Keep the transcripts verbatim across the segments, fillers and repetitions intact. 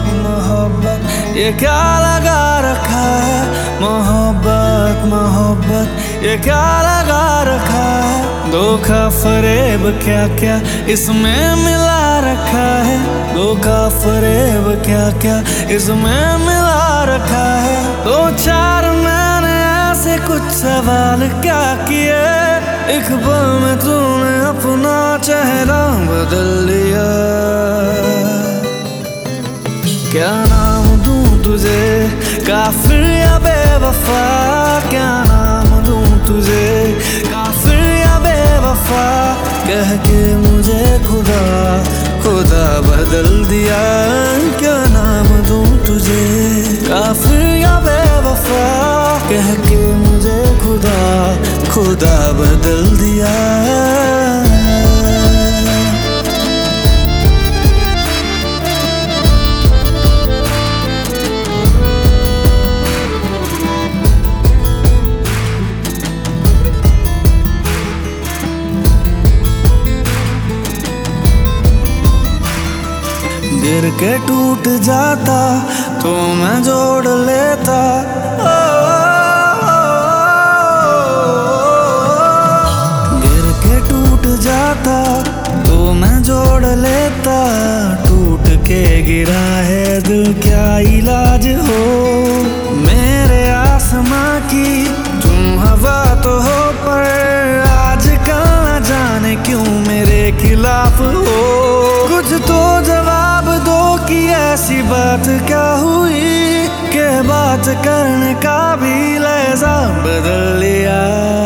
मोहब्बत ये क्या लगा रखा है, मोहब्बत मोहब्बत ये क्या लगा रखा है। धोखा फरेब क्या क्या इसमें मिला रखा है, धोखा फरेब क्या क्या इसमें मिला रखा है। दो चार मैंने ऐसे कुछ सवाल क्या किए, एक पल में तूने अपना चेहरा बदल लिया। क्या नाम दूं तुझे, काफिर या बेवफा, क्या नाम दूं तुझे, काफिर या बेवफा। कह के मुझे खुदा खुदा बदल दिया। क्या नाम दूं तुझे, काफिर या बेवफा, कह के मुझे खुदा खुदा बदल दिया। गिर के टूट जाता तो मैं जोड़ लेता, गिर के टूट जाता तो मैं जोड़ लेता। टूट के गिरा है दिल क्या इलाज हो, मेरे आसमां की तुम हवा तो हो, पर आजकल न जाने क्यों मेरे खिलाफ हो। कुछ तो जवाब दो कि ऐसी बात क्या हुई कि बात करने का भी लहजा बदल लिया।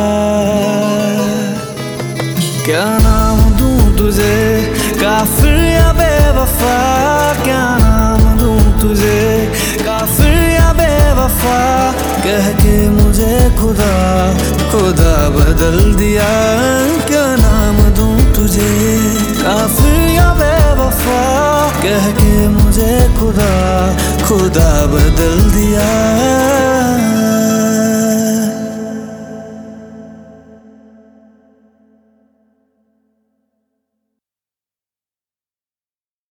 क्या नाम दूं तुझे, काफिर या बेवफा, क्या नाम दूं तुझे, काफिर या बेवफा। कह के मुझे खुदा खुदा बदल दिया। क्या नाम दूं तुझे, काफिर या बेवफा, कह के मुझे खुदा खुदा बदल दिया।